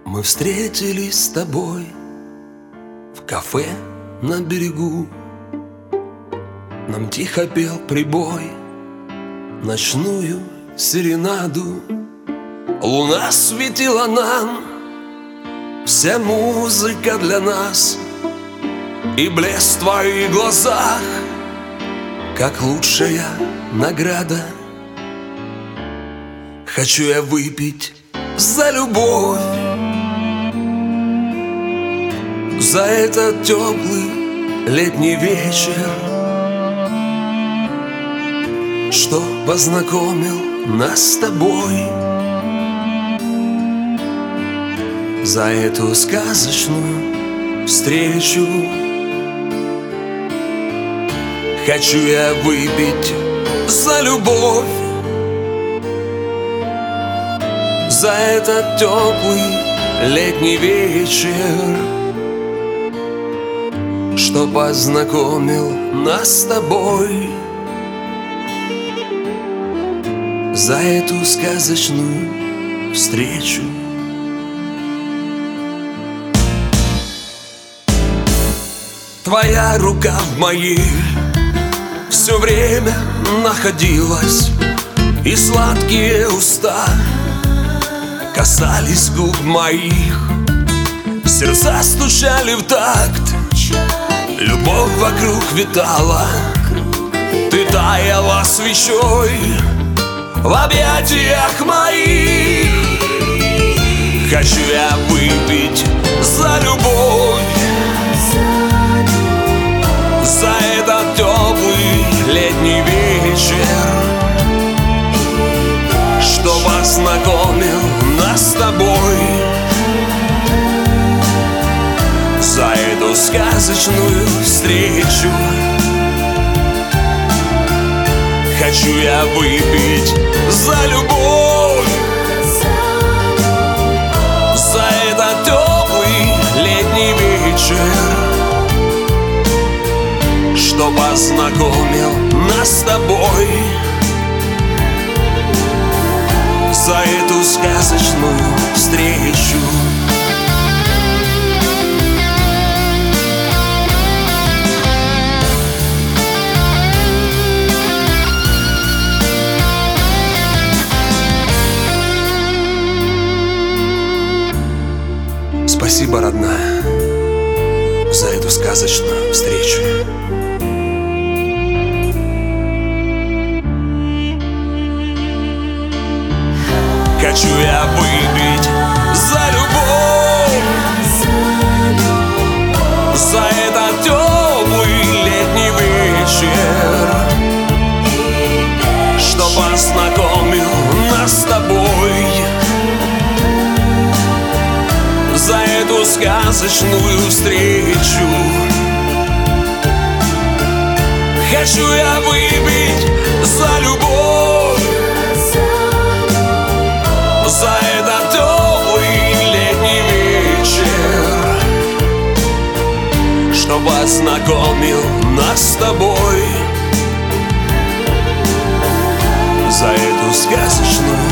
Мы встретились с тобой в кафе на берегу. Нам тихо пел прибой ночную серенаду. Луна светила нам, вся музыка для нас, и блеск в твоих глазах, как лучшая награда. Хочу я выпить за любовь, за этот теплый летний вечер, что познакомил нас с тобой, за эту сказочную встречу. Хочу я выпить за любовь, за этот теплый летний вечер, что познакомил нас с тобой, за эту сказочную встречу. Твоя рука в моей все время находилась, и сладкие уста касались губ моих. Сердца стучали в такт, любовь вокруг витала. Ты таяла свечой в объятиях моих. Хочу я выпить за любовь, за этот теплый летний вечер, что познакомил нас с тобой, за эту сказочную встречу. Хочу я выпить за любовь, за этот теплый летний вечер, что познакомил нас с тобой, за эту сказочную встречу. Спасибо, родная, за эту сказочную встречу. Хочу я выпить за любовь, за этот теплый летний вечер, что познакомил нас с тобой, за эту сказочную встречу. Хочу я выпить за любовь, за этот теплый летний вечер, что познакомил нас с тобой, за эту сказочную